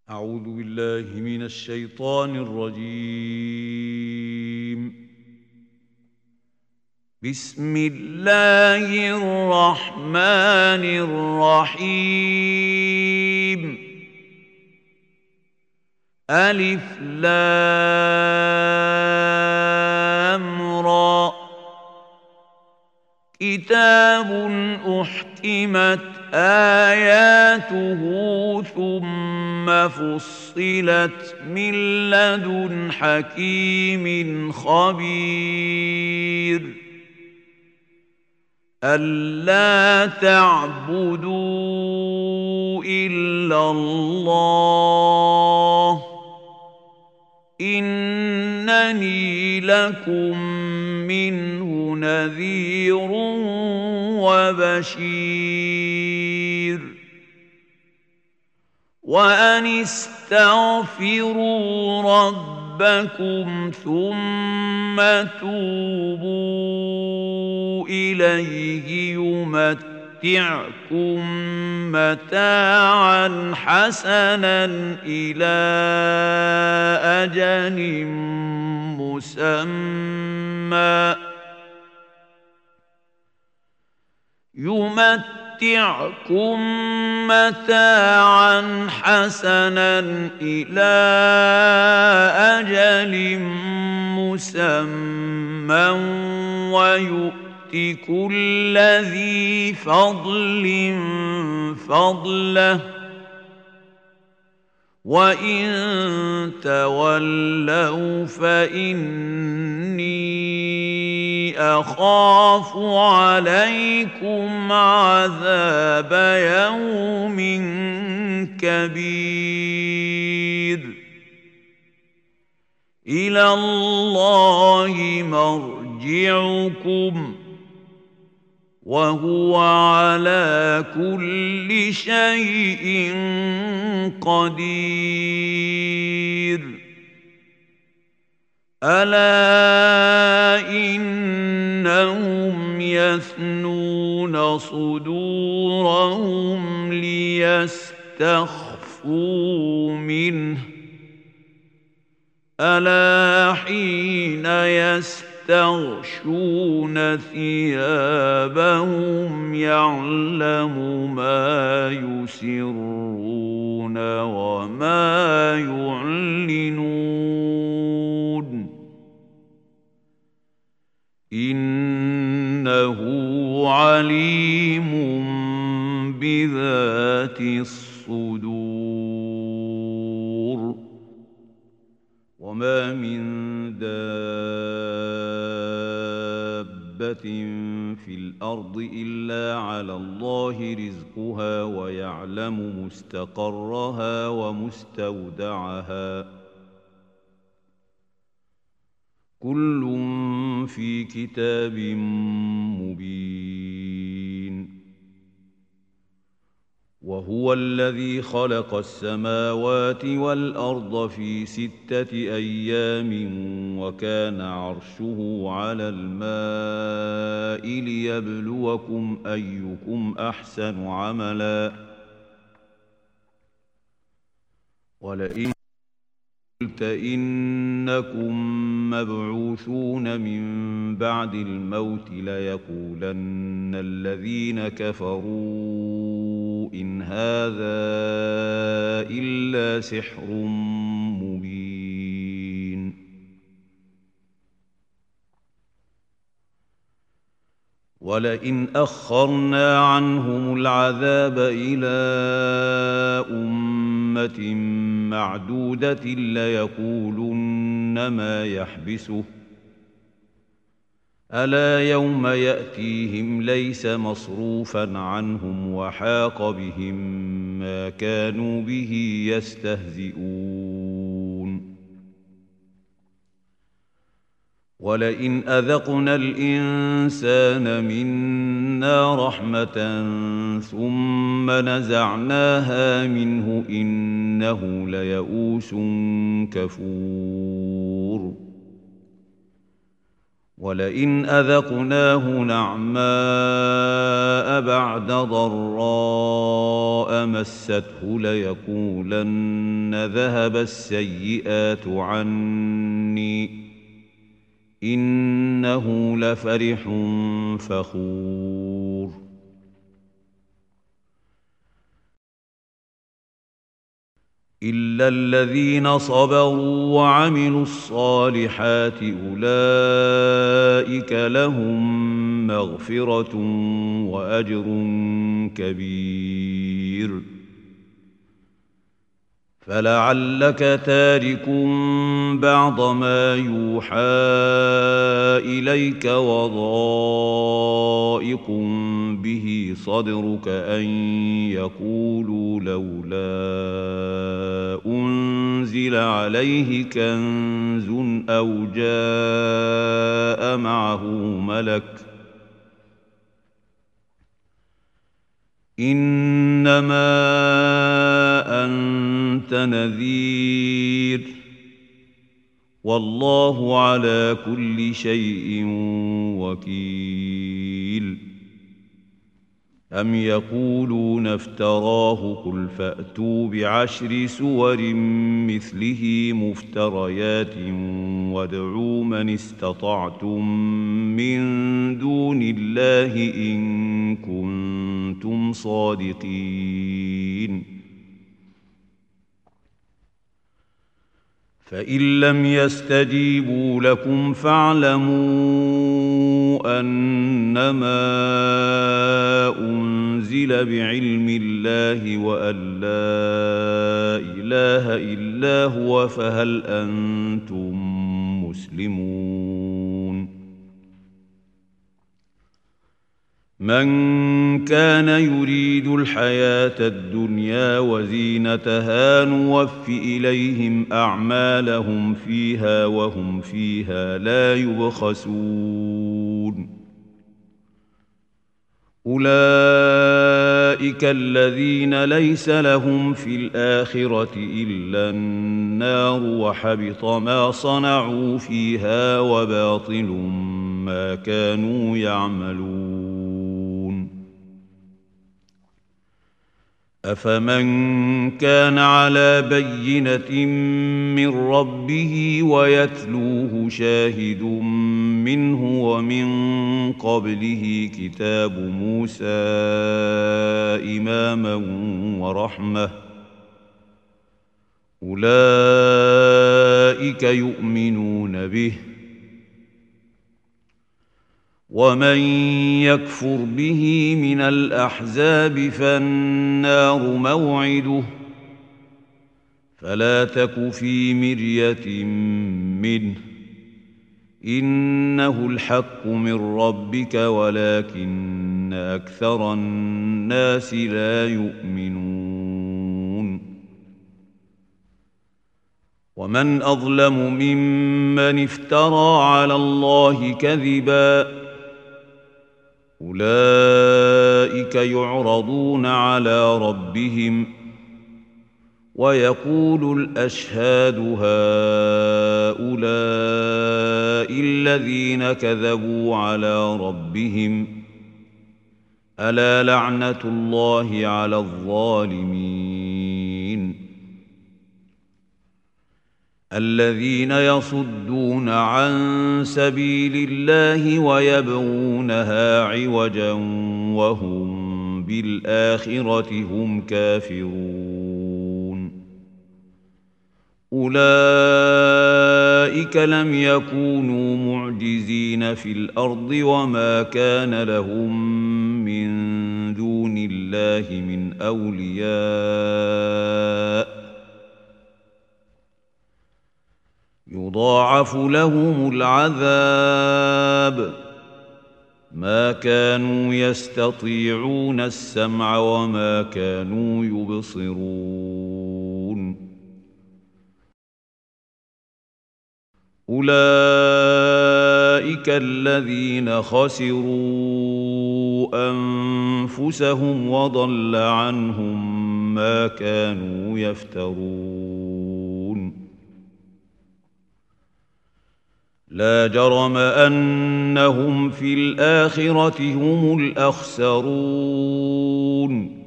أعوذ بالله من الشيطان الرجيم. بسم الله الرحمن الرحيم. ألف لام را. كتاب أحكمت آياته ثم فصلت من لدن حكيم خبير. ألا تعبدوا إلا الله إنني لكم منه نذير وبشير. وأن استغفروا ربكم ثم توبوا إليه يمتعكم متاعا حسنا إلى أجل مسمى ويؤت كل ذي فضل فضله. وإن تولوا فإني أخاف عليكم عذاب يوم كبير. إلى الله مرجعكم وهو على كل شيء قدير. ألا إنهم يثنون صدورهم ليستخفوا منه. ألا حين يستغشون ثيابهم يعلم ما يسرون وما يعلنون إنه عليم بذات الصدور. وما من دابة في الأرض إلا على الله رزقها ويعلم مستقرها ومستودعها كل في كتاب مبين. وهو الذي خلق السماوات والأرض في 6 أيام وكان عرشه على الماء ليبلوكم أيكم أحسن عملا. ولئن قلت إنكم مبعوثون من بعد الموت ليقولن الذين كفروا إن هذا إلا سحر مبين. ولئن أخرنا عنهم العذاب إلى أمة معدودة ليقولن ما يحبسه. ألا يوم يأتيهم ليس مصروفا عنهم وحاق بهم ما كانوا به يستهزئون. ولئن أذقنا الإنسان منا رحمة ثم نزعناها منه إنه ليئوس كفور. ولئن أذقناه نعماء بعد ضراء مسته ليقولن ذهب السيئات عني إنه لفرح فخور إلا الذين صبروا وعملوا الصالحات أولئك لهم مغفرة وأجر كبير فلعلك تارك بعض ما يوحى إليك وضائق به صدرك أن يقولوا لولا أنزل عليه كنز أو جاء معه ملك إنما أنت نذير والله على كل شيء وكيل أم يقولون افتراه قل فأتوا بعشر سور مثله مفتريات وادعوا من استطعتم من دون الله إن كنتم صادقين فإن لم يستجيبوا لكم فاعلموا أنما أنزل بعلم الله وأن لا إله إلا هو فهل أنتم مسلمون من كان يريد الحياة الدنيا وزينتها نوف إليهم أعمالهم فيها وهم فيها لا يبخسون أولئك الذين ليس لهم في الآخرة إلا النار وحبط ما صنعوا فيها وباطل ما كانوا يعملون أفمن كان على بينة من ربه ويتلوه شاهد منه ومن قبله كتاب موسى إماما ورحمة أولئك يؤمنون به ومن يكفر به من الأحزاب فالنار موعده فلا تك في مرية منه إنه الحق من ربك ولكن أكثر الناس لا يؤمنون ومن أظلم ممن افترى على الله كذبا أولئك يعرضون على ربهم ويقول الأشهاد هؤلاء الذين كذبوا على ربهم ألا لعنة الله على الظالمين الذين يصدون عن سبيل الله ويبغونها عوجا وهم بالآخرة هم كافرون أولئك لم يكونوا معجزين في الأرض وما كان لهم من دون الله من أولياء يضاعف لهم العذاب ما كانوا يستطيعون السمع وما كانوا يبصرون أولئك الذين خسروا أنفسهم وضل عنهم ما كانوا يفترون لا جرم أنهم في الآخرة هم الأخسرون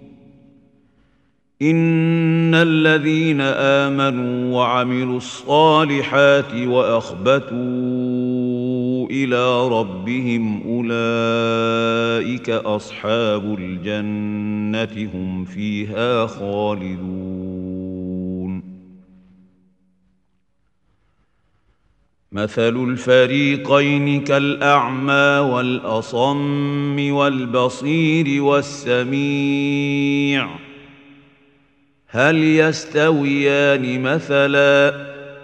إن الذين آمنوا وعملوا الصالحات وأخبتوا إلى ربهم أولئك أصحاب الجنة هم فيها خالدون مثل الفريقين كالأعمى والأصم والبصير والسميع هل يستويان مثلا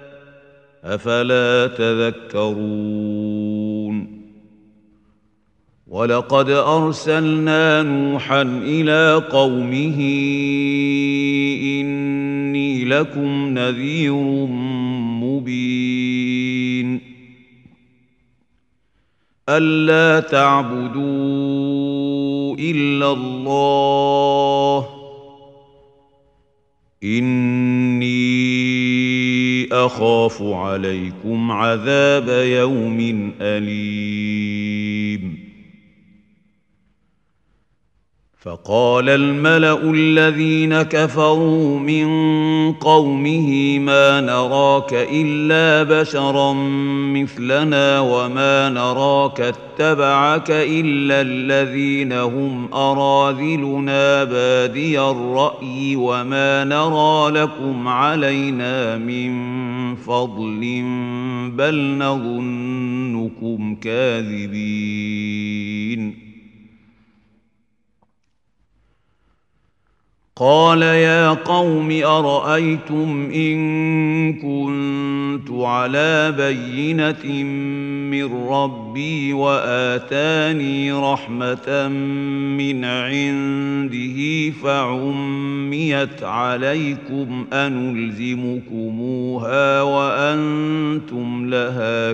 أفلا تذكرون ولقد أرسلنا نوحا إلى قومه إني لكم نذير مبين ألا تعبدوا إلا الله إني أخاف عليكم عذاب يوم أليم فقال الملأ الذين كفروا من قومه ما نراك إلا بشرا مثلنا وما نراك اتبعك إلا الذين هم أراذلنا بادي الرأي وما نرى لكم علينا من فضل بل نظنكم كاذبين قال يا قوم أرأيتم إن كنت على بينة من ربي وآتاني رحمة من عنده فعميت عليكم أنلزمكموها وأنتم لها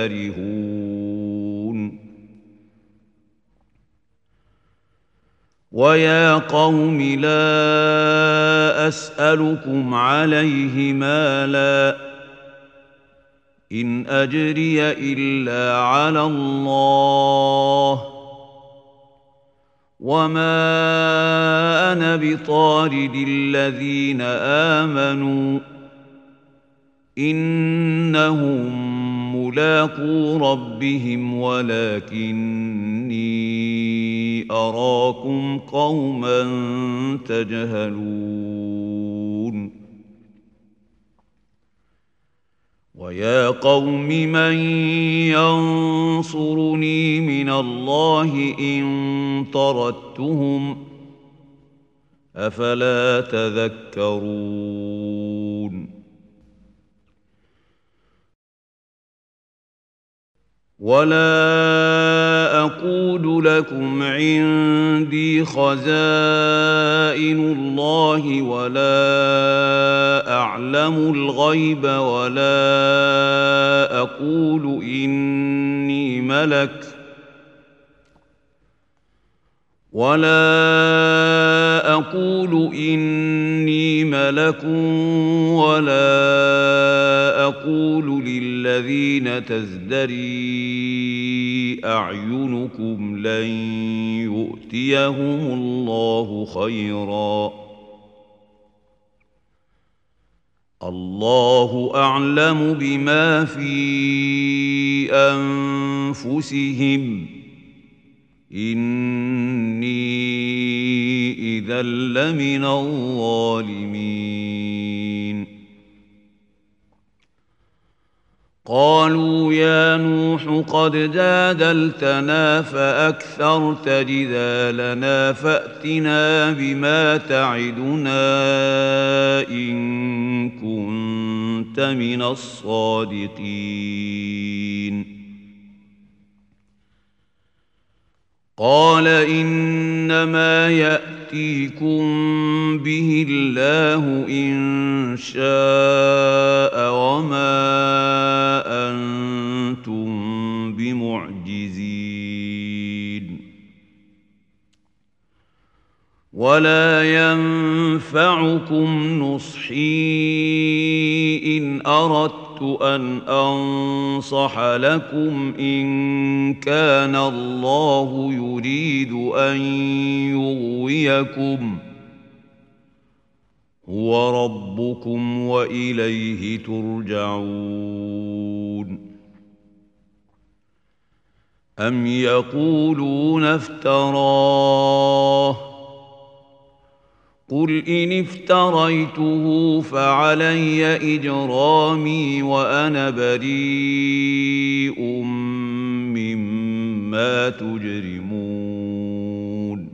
كارهون ويا قوم لا أسألكم عليه مالا إن أجري إلا على الله وما أنا بطارد الذين آمنوا إنهم ملاقو ربهم ولكني أراكم قوما تجهلون ويا قوم من ينصرني من الله إن طردتهم أفلا تذكرون ولا أقول لكم عندي خزائن الله ولا أعلم الغيب ولا أقول إني ملك ولا أقول للذين تزدري أعينكم لن يؤتيهم الله خيرا الله أعلم بما في أنفسهم إني إذا لمن الظالمين قالوا يا نوح قد جادلتنا فأكثرت جدالنا فأتنا بما تعدنا إن كنت من الصادقين قال إنما يأتيكم به الله إن شاء وما أنتم بمعجزين ولا ينفعكم نصحي إن أردت أردت أن أنصح لكم إن كان الله يريد أن يغويكم هو ربكم وإليه ترجعون. أم يقولون افتراه قل إن افتريته فعلي إجرامي وأنا بريء مما تجرمون.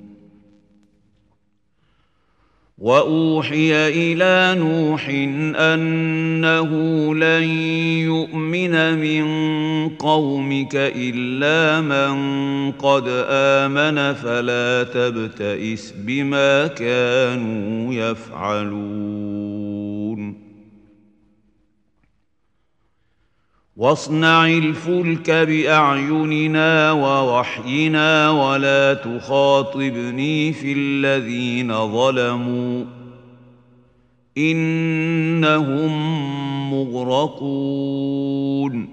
وأوحي إلى نوح أنه لن يؤمن من قومك إلا من قد آمن فلا تبتئس بما كانوا يفعلون. واصنع الفلك بأعيننا ووحينا ولا تخاطبني في الذين ظلموا إنهم مغرقون.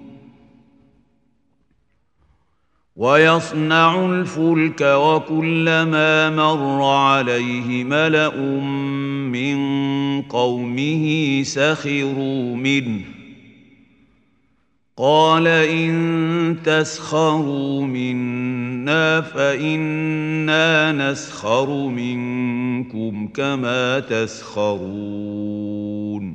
ويصنع الفلك وكلما مر عليه ملأ من قومه سخروا منه قال إن تسخروا منا فإنا نسخر منكم كما تسخرون.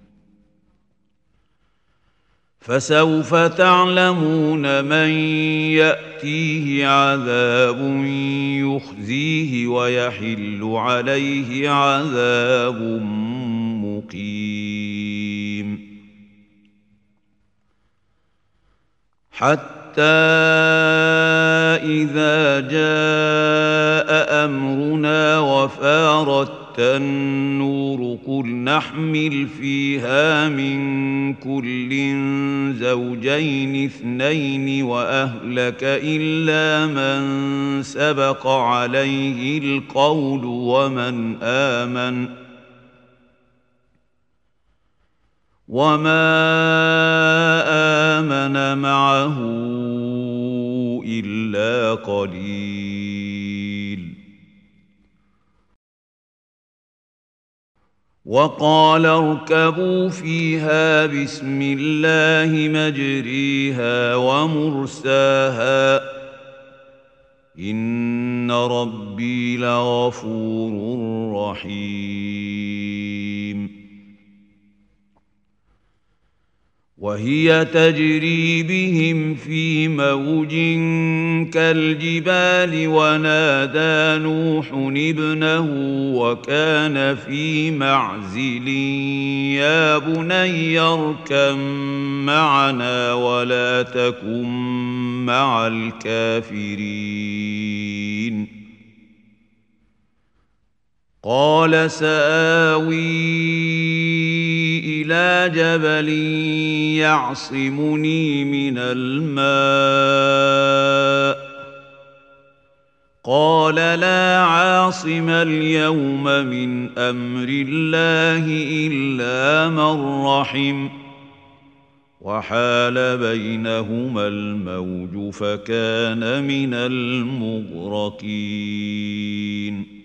فسوف تعلمون من يأتيه عذاب يخزيه ويحل عليه عذاب مقيم. حتى إذا جاء أمرنا وفارت النور قل نحمل فيها من كل زوجين اثنين وأهلك إلا من سبق عليه القول وما آمن معه إلا قليل. وقال اركبوا فيها بسم الله مجريها ومرساها إن ربي لغفور رحيم. وهي تجري بهم في موج كالجبال ونادى نوح ابنه وكان في معزل يا بني اركب معنا ولا تكن مع الكافرين. قال سآوي إلى جبل يعصمني من الماء قال لا عاصم اليوم من أمر الله إلا من رحم وحال بينهما الموج فكان من المغرقين.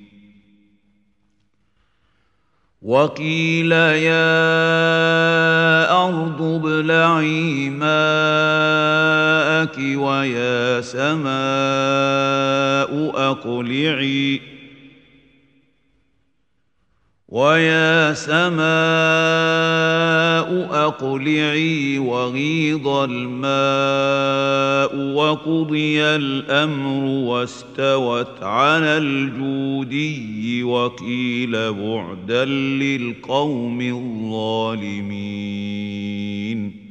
وقيل يا أرض ابلعي ماءك ويا سماء أقلعي وغيض الماء وقضي الأمر واستوت على الجودي وقيل بعدا للقوم الظالمين.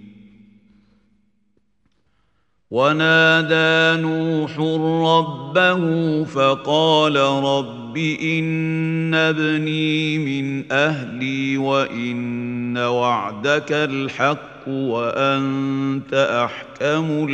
ونادى نوح ربه فقال رب إن ابني من أهلي وإن وعدك الحق وأنت أحكم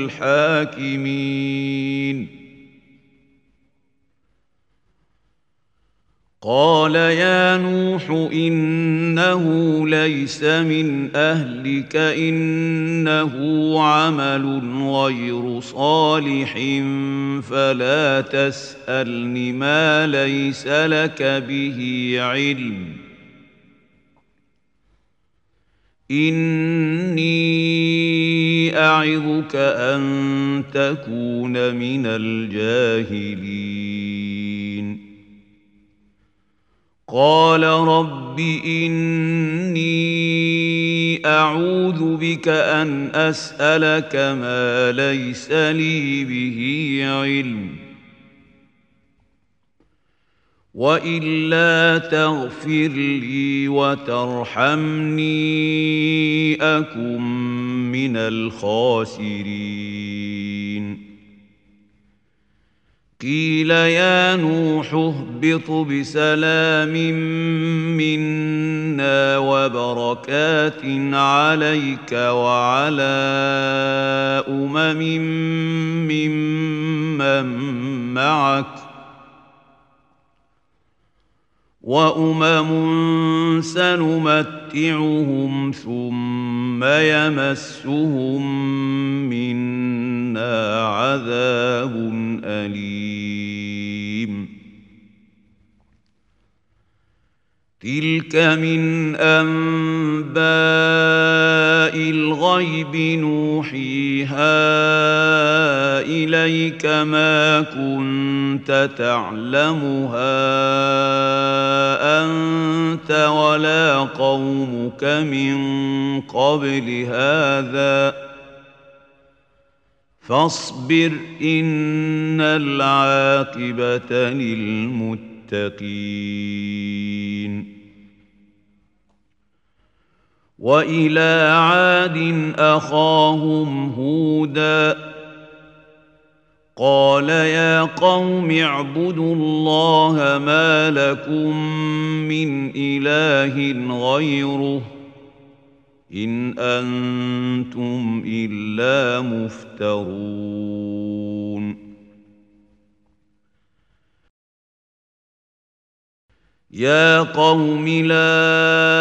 الحاكمين. قال يا نوح إنه ليس من أهلك إنه عمل غير صالح فلا تسألني ما ليس لك به علم إني أعظك أن تكون من الجاهلين قال رب إني أعوذ بك أن أسألك ما ليس لي به علم وإلا تغفر لي وترحمني أكن من الخاسرين قيل يا نوح اهبط بسلام منا وبركات عليك وعلى ممن معك وأمم سنمتعهم ثم يمسهم منا عذاب أليم تلك من أنباء الغيب نوحيها إليك ما كنت تعلمها أنت ولا قومك من قبل هذا فاصبر إن العاقبة للمتقين وإلى عاد أخاهم هودا قال يا قوم اعبدوا الله ما لكم من إله غيره إن أنتم إلا مفترون يا قوم لا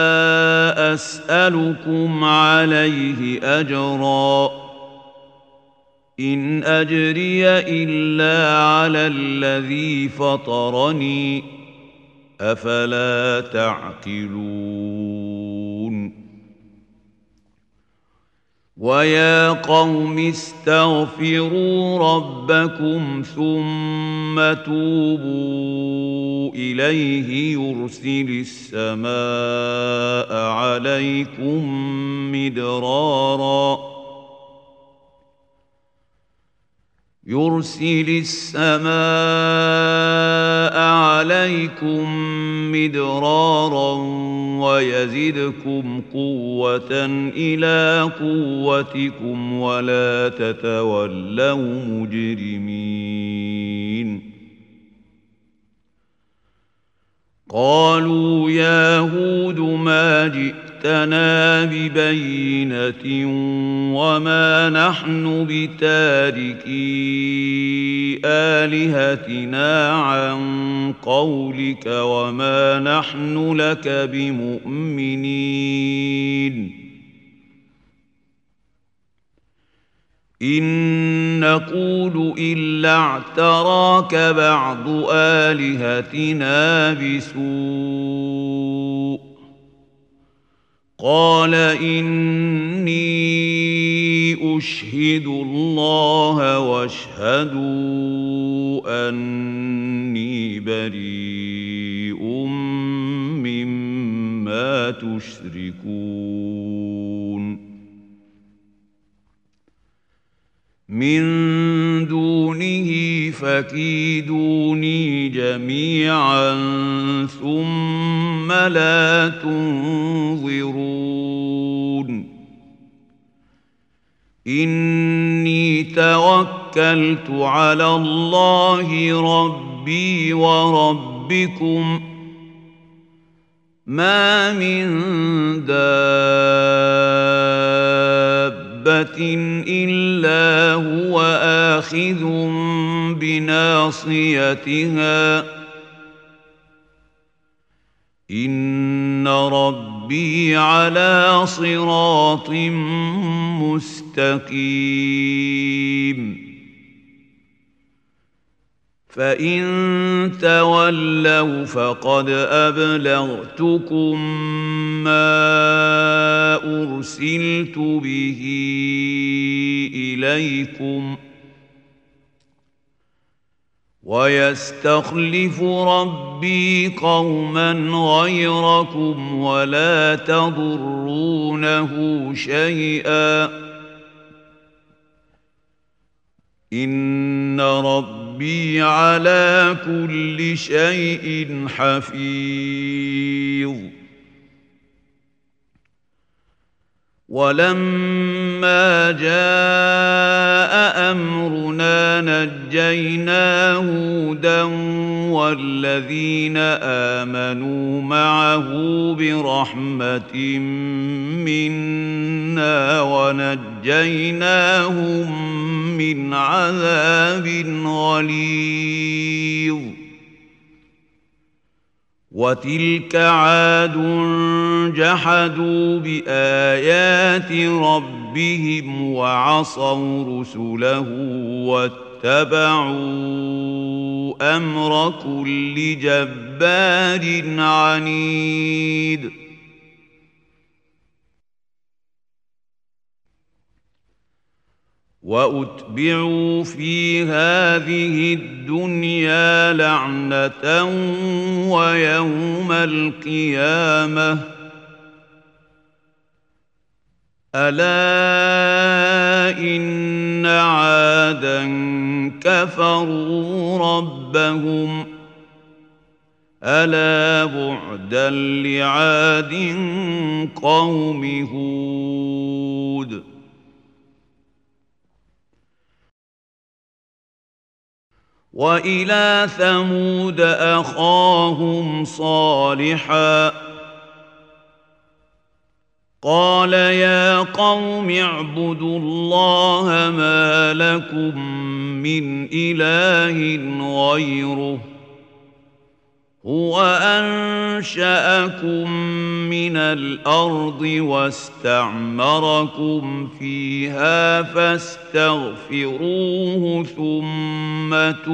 أسألكم عليه أجرا إن أجري إلا على الذي فطرني أفلا تعقلون ويا قوم استغفروا ربكم ثم توبوا إليه يرسل السماء عليكم مدرارا ويزدكم قوة إلى قوتكم ولا تتولوا مجرمين قالوا يا هود ما جئتنا ببينة وما نحن بتاركي آلهتنا عن قولك وما نحن لك بمؤمنين إن نقول إلا اعتراك بعض آلهتنا بسوء قال إني أشهد الله واشهدوا أني بريء مما تشركون من دونه فكيدوني جميعا ثم لا تنظرون إني توكلت على الله ربي وربكم ما من دابة إلا هو آخذ بناصيتها ربي على صراط مستقيم فإن تولوا فقد أبلغتكم ما أرسلت به إليكم ويستخلف ربي قوما غيركم ولا تضرونه شيئا إن ربي على كل شيء حفيظ ولما جاء أمرنا نجينا هودا والذين آمنوا معه برحمة منا ونجيناهم من عذاب غليظ وتلك عاد جحدوا بآيات ربهم وعصوا رسله واتبعوا أمر كل جبار عنيد وأتبعوا في هذه الدنيا لعنة ويوم القيامة ألا إن عادا كفروا ربهم ألا بعدا لعاد قوم هود وإلى ثمود أخاهم صالحا قال يا قوم اعبدوا الله ما لكم من إله غيره هو أنشأكم من الأرض واستعمركم فيها فاستغفروه ثم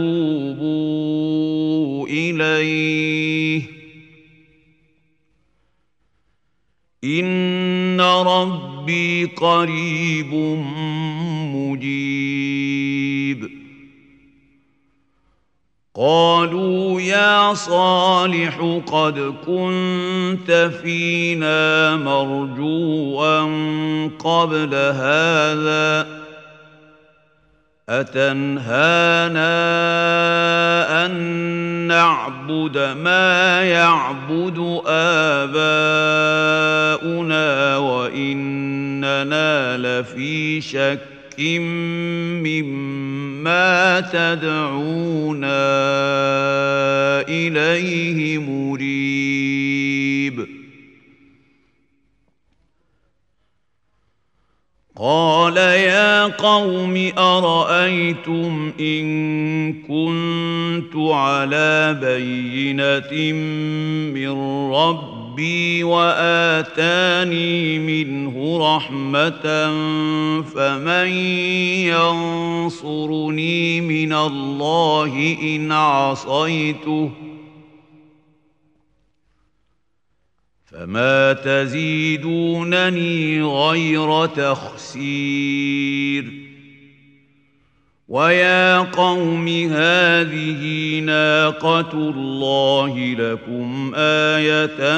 توبوا إليه إن ربي قريب مجيب قالوا يا صالح قد كنت فينا مرجوا قبل هذا أتنهانا أن نعبد ما يعبد آباؤنا وإننا لفي شك مما تدعونا إليه مريب قال يا قوم أرأيتم إن كنت على بينة من ربي وآتاني منه رحمة فمن ينصرني من الله إن عصيته فما تزيدونني غير تخسير ويا قوم هذه ناقة الله لكم آية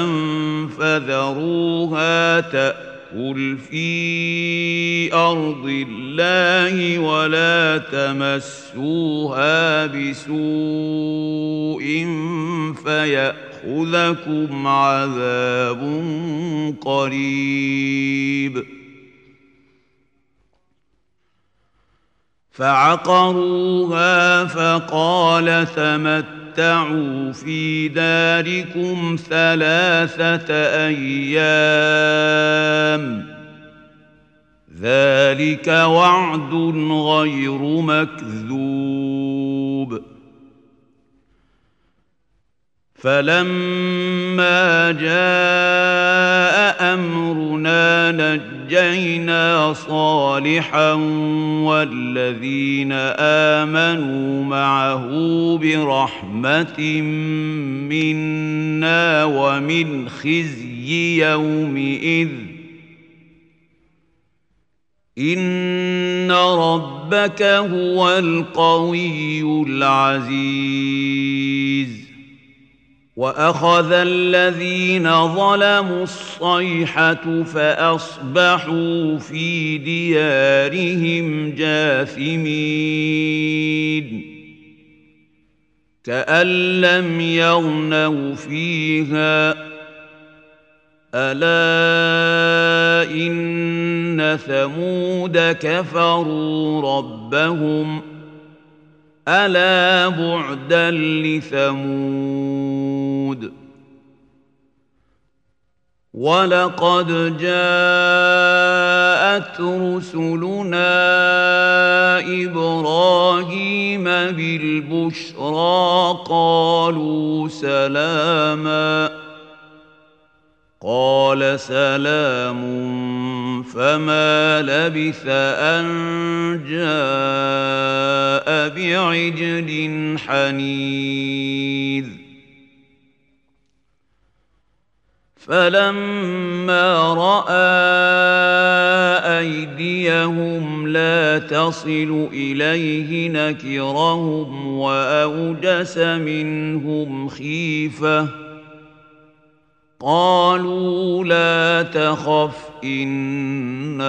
فذروها تأكل في أرض الله ولا تمسوها بسوء فيأخذكم عذاب قريب فعقروها فقال تمتعوا في داركم 3 أيام ذلك وعد غير مكذوب فلما جاء أمرنا نجينا صالحا والذين آمنوا معه برحمة منا ومن خزي يومئذ إن ربك هو القوي العزيز وأخذ الذين ظلموا الصيحة فأصبحوا في ديارهم جاثمين كأن لم يغنوا فيها ألا إن ثمود كفروا ربهم ألا بعدا لثمود ولقد جاءت رسلنا إبراهيم بالبشرى قالوا سلاما قال سلام فما لبث أن جاء بعجل حنيذ فلما رأى أيديهم لا تصل إليه نكرهم وأوجس منهم خيفة قالوا لا تخف إنا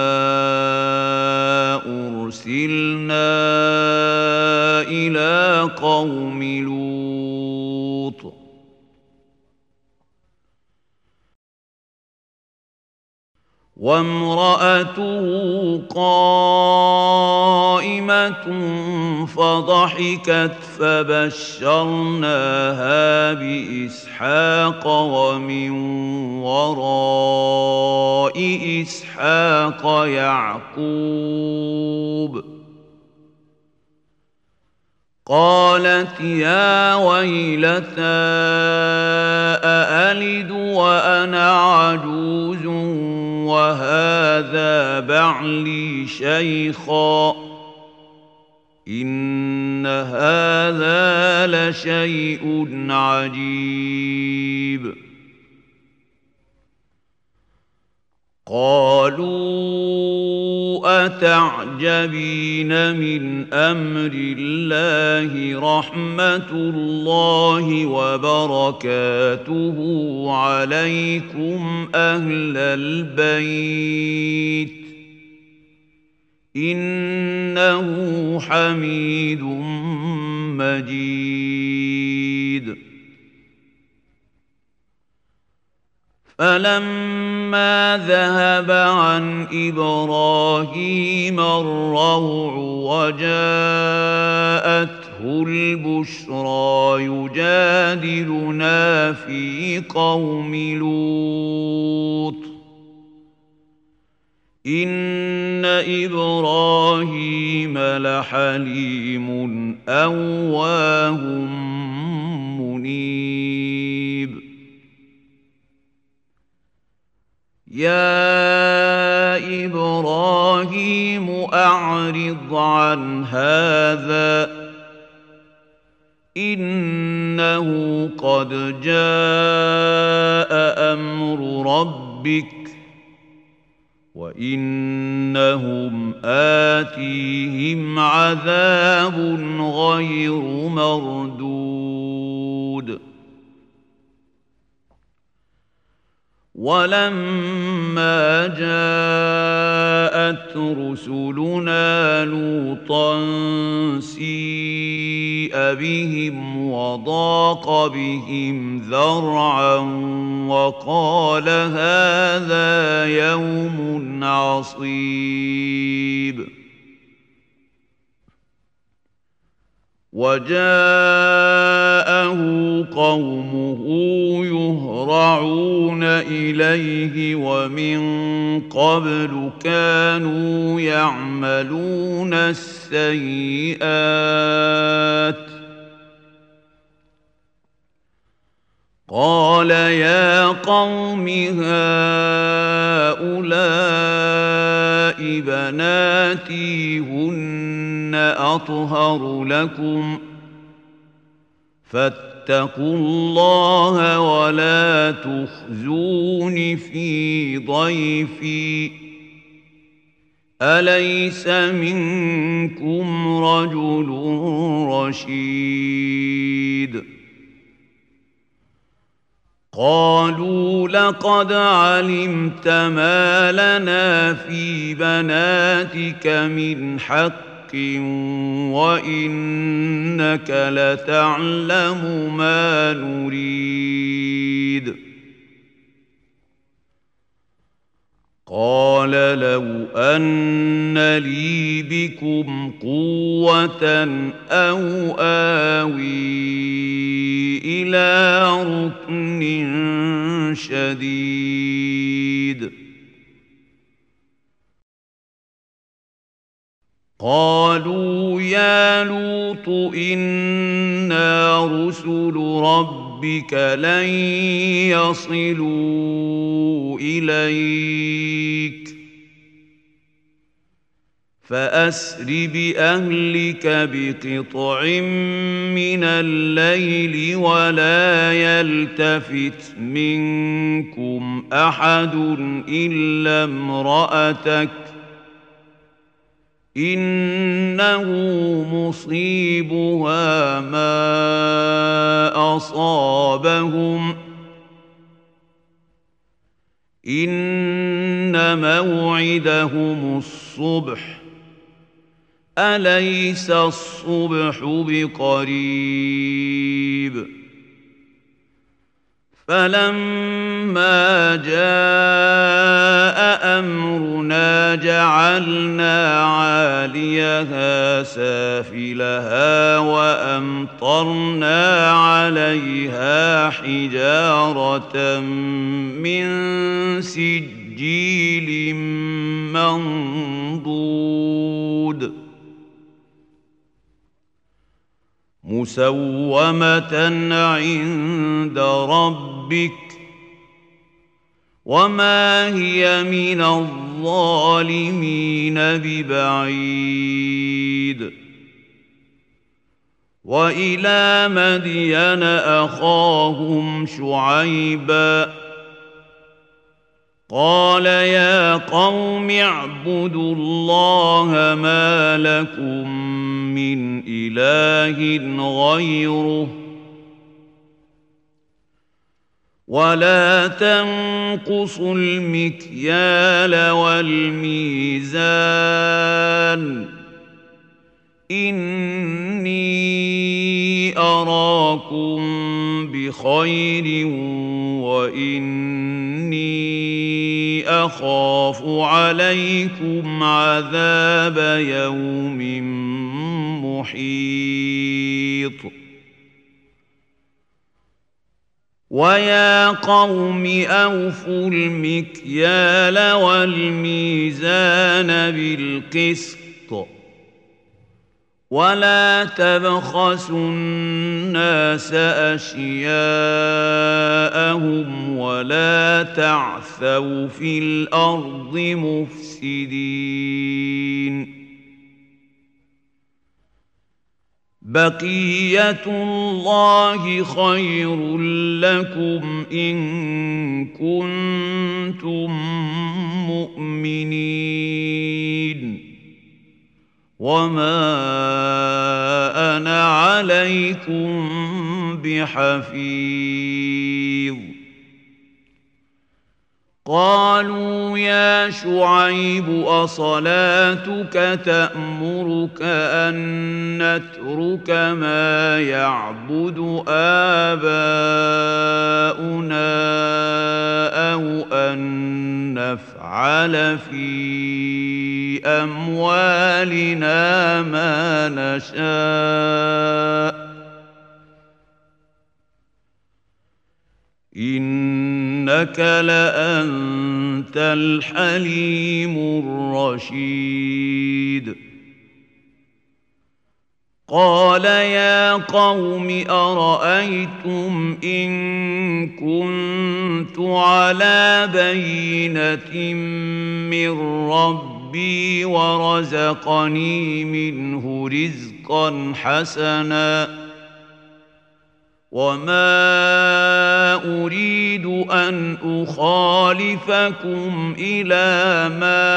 أرسلنا إلى قوم لوط وامرأته قائمة فضحكت فبشرناها بإسحاق ومن وراء إسحاق يعقوب قالت يا ويلتى أألد وأنا عجوز وهذا بعلي شيخا إن هذا لشيء عجيب قالوا أتعجبين من أمر الله رحمة الله وبركاته عليكم أهل البيت إنه حميد مجيد فلما ذهب عن إبراهيم الروع وجاءته البشرى يجادلنا في قوم لوط إن إبراهيم لحليم أواه منيب يا إبراهيم أعرض عن هذا إنه قد جاء أمر ربك وإنهم آتيهم عذاب غير مردود ولما جاءت رسلنا لوطا سيء بهم وضاق بهم ذرعا وقال هذا يوم عصيب وجاءه قومه يهرعون إليه ومن قبل كانوا يعملون السيئات قال يا قوم هؤلاء بناتي هن أطهر لكم فاتقوا الله ولا تخزون في ضيفي أليس منكم رجل رشيد قالوا لقد علمت ما لنا في بناتك من حق وإنك لتعلم ما نريد قال لو أن لي بكم قوة أو آوي إلى ركن شديد قالوا يا لوط إنا رسل ربك لن يصلوا إليك فأسر بأهلك بقطع من الليل ولا يلتفت منكم أحد إلا امرأتك إنه مصيبها ما أصابهم إن موعدهم الصبح أليس الصبح بقريب فلما جاء أمرنا جعلنا عاليها سافلها وأمطرنا عليها حجارة من سجيل منضود مسومة عند ربك وما هي من الظالمين ببعيد وإلى مدين أخاهم شعيبا قال يا قوم اعبدوا الله ما لكم من إله غيره ولا تنقصوا المكيال والميزان إني أراكم بخير وإني أخاف عليكم عذاب يوم محيط ويا قوم أوفوا المكيال والميزان بالقسط ولا تبخسوا الناس أشياءهم ولا تعثوا في الأرض مفسدين بقية الله خير لكم إن كنتم مؤمنين وما أنا عليكم بحفيظ قالوا يا شعيب أصلاتك تأمرك أن نترك ما يعبد آباؤنا أو أن نفعل في أموالنا ما نشاء إنك لأنت الحليم الرشيد قال يا قوم أرأيتم إن كنت على بينة من ربي ورزقني منه رزقا حسنا وما أريد أن أخالفكم إلى ما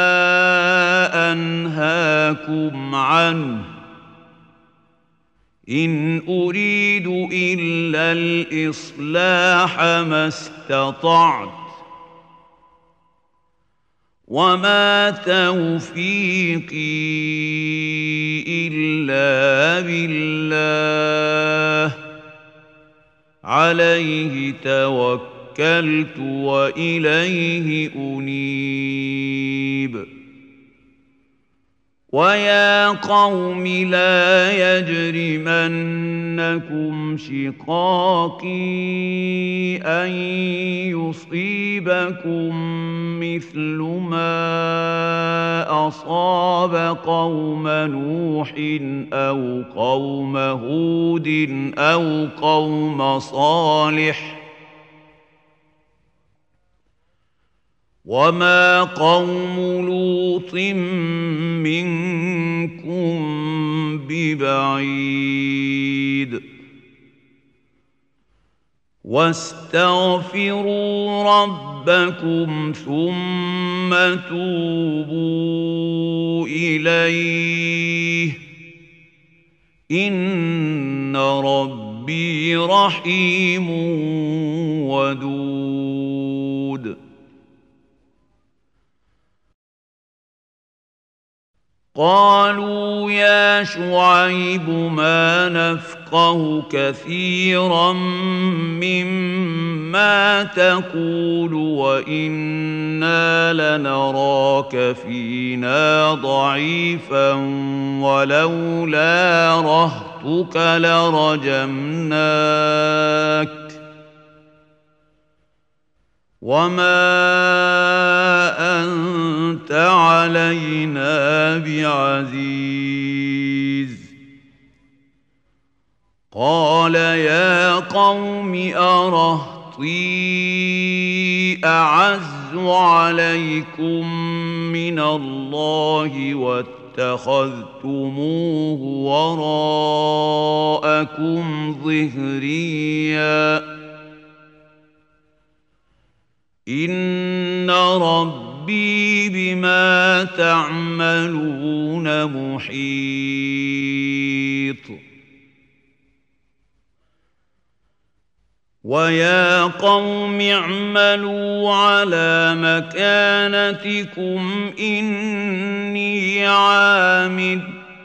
أنهاكم عنه إن أريد إلا الإصلاح ما استطعت وما توفيقي إلا بالله عليه توكلت وإليه أنيب ويا قوم لا يجرمنكم شقاقي أن يصيبكم مثل ما أصاب قوم نوح أو قوم هود أو قوم صالح وما قوم لوط منكم ببعيد واستغفروا ربكم ثم توبوا إليه إن ربي رحيم ودود قالوا يا شعيب ما نفقه كثيرا مما تقول وإنا لنراك فينا ضعيفا ولولا رهطك لرجمناك وما أنت علينا بعزيز قال يا قوم أرهطي أعز عليكم من الله واتخذتموه وراءكم ظهريا إن ربي بما تعملون محيط ويا قوم اعملوا على مكانتكم إني عامل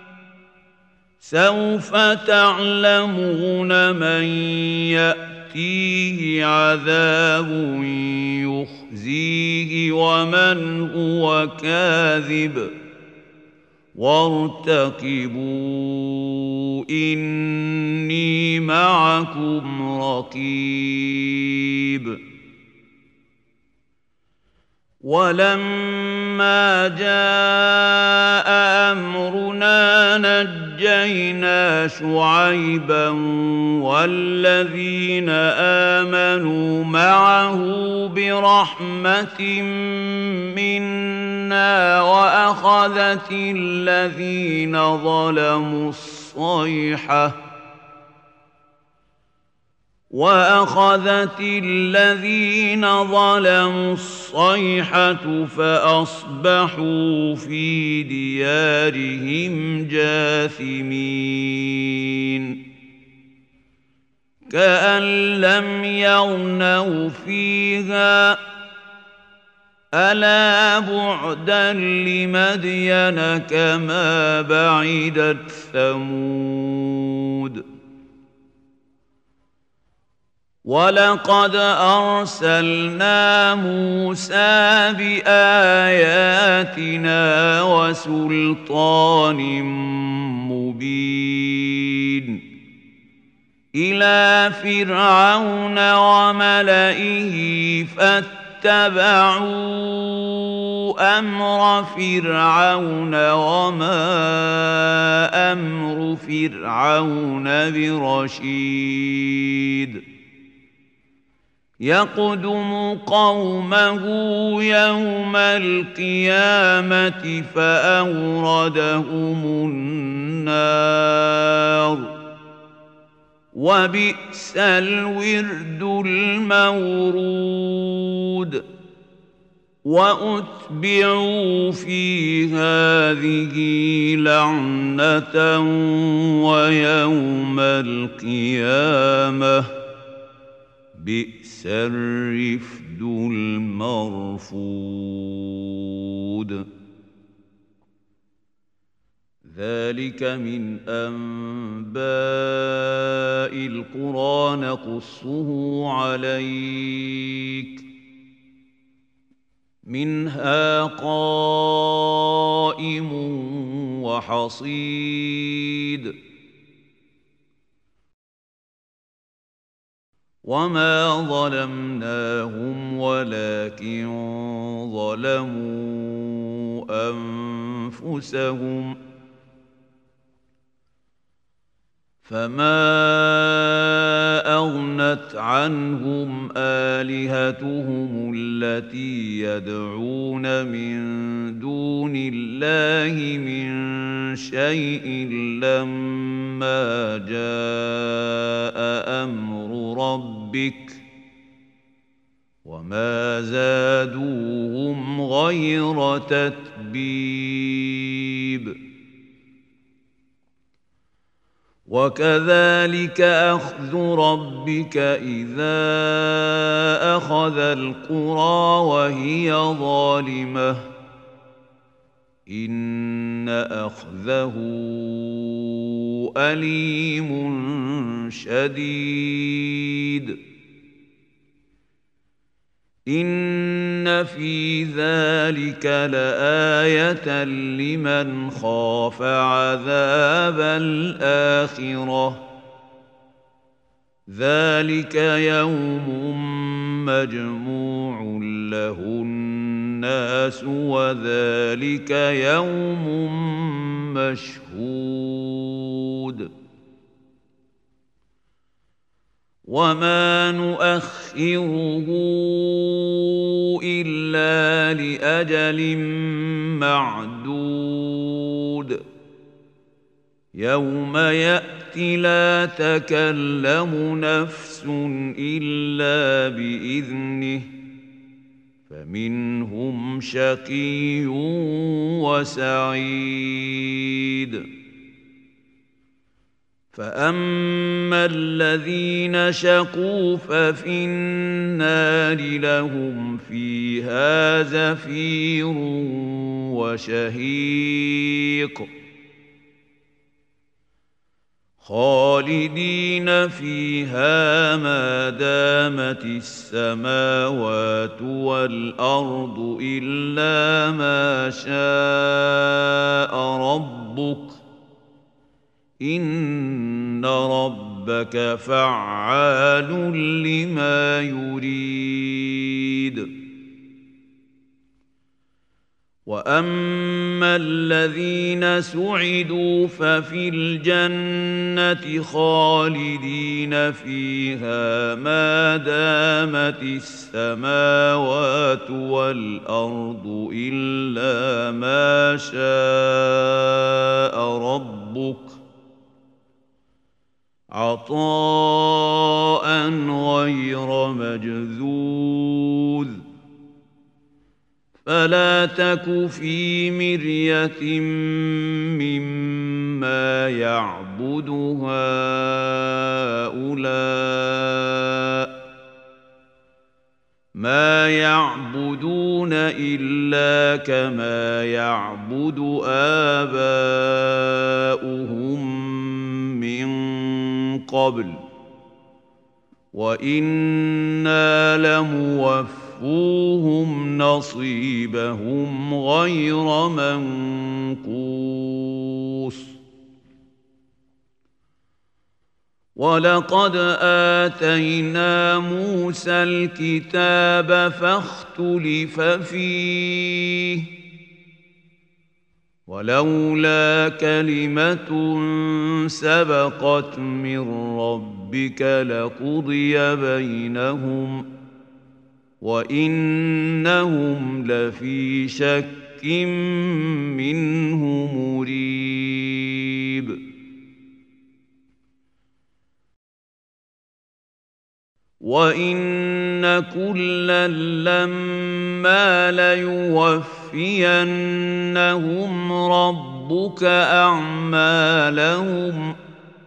سوف تعلمون من يأتيه عذاب يخزيه ومن هو كاذب وارتقبوا إني معكم رقيب ولما جاء أمرنا نجينا شعيبا والذين آمنوا معه برحمة منا وأخذت الذين ظلموا الصيحة فأصبحوا في ديارهم جاثمين كأن لم يغنوا فيها ألا بعدا لمدين كما بعدت ثمود ولقد أرسلنا موسى بآياتنا وسلطان مبين إلى فرعون وملئه فاتبعوا اتبعوا أمر فرعون وما أمر فرعون برشيد يقدم قومه يوم القيامة فأوردهم النار وبئس الورد المورود وأتبعوا في هذه لعنة ويوم القيامة بئس الرفد المرفود ذلك من أنباء القرى نقصه عليك منها قائم وحصيد وما ظلمناهم ولكن ظلموا أنفسهم فما أغنت عنهم آلهتهم التي يدعون من دون الله من شيء لما جاء أمر ربك وما زادوهم غير تتبيب وكذلك أخذ ربك إذا أخذ القرى وهي ظالمة إن أخذه أليم شديد إن في ذلك لآية لمن خاف عذاب الآخرة ذلك يوم مجموع له الناس وذلك يوم مشهود وما نؤخره إلا لأجل معدود يوم يأتي لا تكلم نفس إلا بإذنه فمنهم شقي وسعيد فأما الذين شقوا ففي النار لهم فيها زفير وشهيق خالدين فيها ما دامت السماوات والأرض إلا ما شاء ربك إن ربك فعال لما يريد وأما الذين سعدوا ففي الجنة خالدين فيها ما دامت السماوات والأرض إلا ما شاء ربك عطاء غير مجذوذ فلا تك في مرية مما يعبد هؤلاء ما يعبدون إلا كما يعبد آباؤهم من قبل وإنا لموفوهم نصيبهم غير منقوص ولقد آتينا موسى الكتاب فاختلف فيه ولولا كلمة سبقت من ربك لقضي بينهم وإنهم لفي شك منه مريب وإن كلا لما ليوفينهم ربك أعمالهم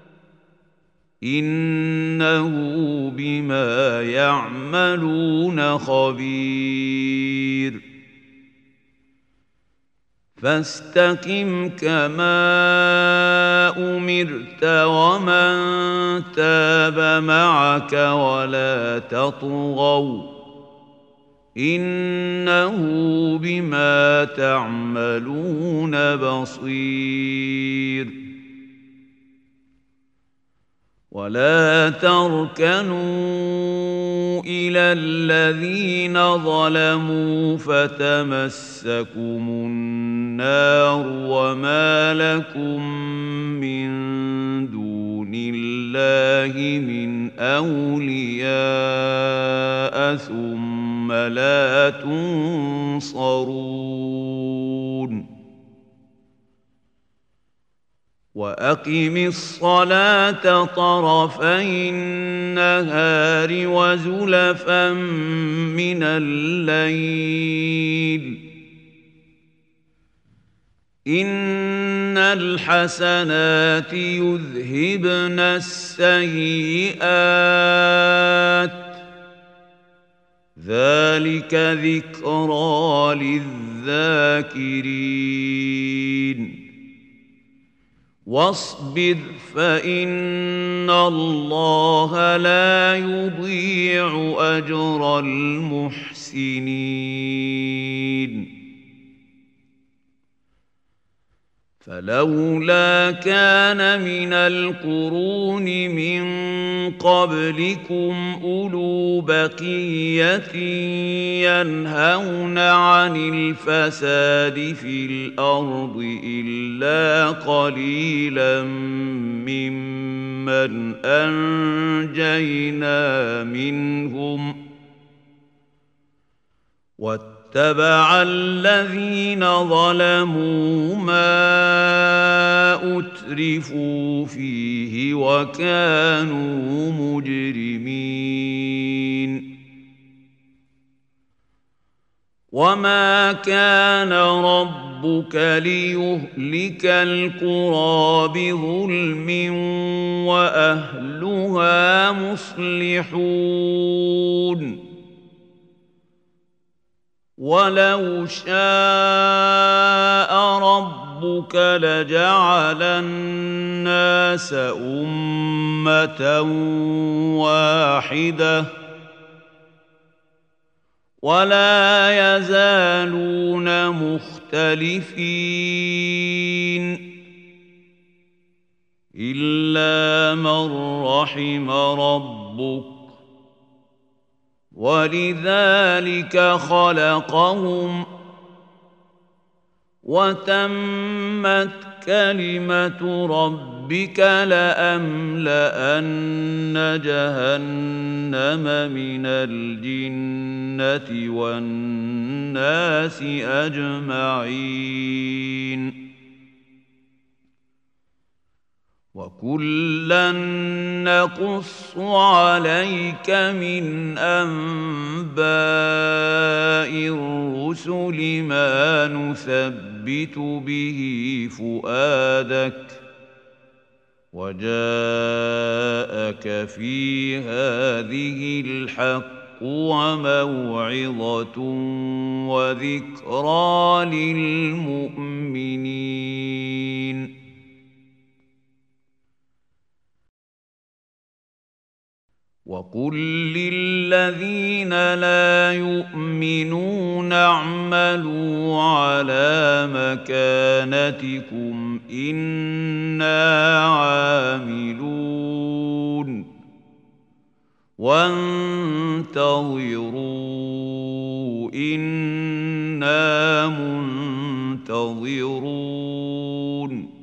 إنه بما يعملون خبير فاستقم كما أمرت ومن تاب معك ولا تطغوا إنه بما تعملون بصير ولا تركنوا إلى الذين ظلموا فتمسكم النار وما لكم من دون الله من أولياء ثم لا تنصرون وأقم الصلاة طرفي النهار وزلفا من الليل إن الحسنات يذهبن السيئات ذلك ذكرى للذاكرين واصبر فإن الله لا يضيع أجر المحسنين فلولا كان من القرون من قبلكم أولو بقية ينهون عن الفساد في الأرض إلا قليلا ممن أنجينا منهم واتبع الذين ظلموا ما أترفوا فيه وكانوا مجرمين وما كان ربك ليهلك القرى بظلم وأهلها مصلحون ولو شاء ربك لجعل الناس أمة واحدة ولا يزالون مختلفين إلا من رحم ربك ولذلك خلقهم وتمت كلمة ربك لأملأن جهنم من الجنة والناس أجمعين وكلا نقص عليك من أنباء الرسل ما نثبت به فؤادك وجاءك في هذه الحق وموعظة وذكرى للمؤمنين وقل للذين لا يؤمنون اعملوا على مكانتكم إنا عاملون وانتظروا إنا منتظرون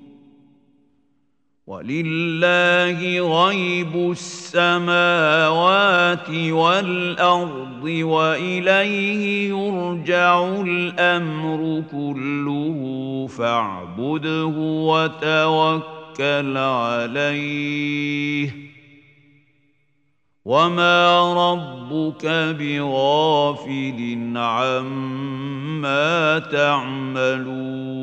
ولله غيب السماوات والأرض وإليه يرجع الأمر كله فاعبده وتوكل عليه وما ربك بغافل عما تعملون